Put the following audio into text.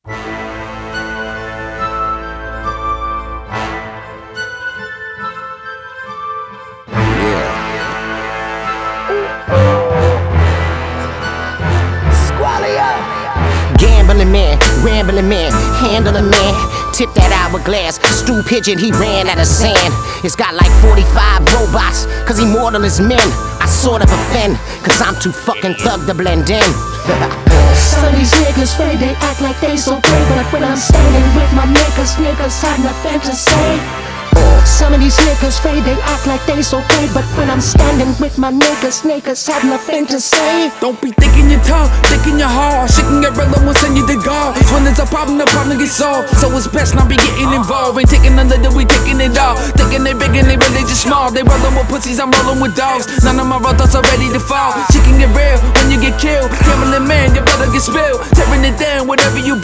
Gambling man, rambling man, handling man. Tip that hourglass, stew pigeon, he ran out of sand. It's got like 45 robots, cause he mortal as men. I sort of offend, cause I'm too fucking thug to blend in. Some of these niggas fade, they act like they so great, but when I'm standing with my niggas have nothing to say. Some of these niggas fade, they act like they so great, but when I'm standing with my niggas have nothing to say. Don't be thinking you're tough, thinking you're hard. Shit can get real, I won't send you to God. When there's a problem, the problem gets solved. So it's best not be getting involved. Ain't taking a little, we taking it all. Thinking they big and they really just small. They rollin' with pussies, I'm rollin' with dogs. None of my brothers are ready to fall. Shit can get real when you get killed. Gambling man, your brother get spilled. Tearing it down, whatever you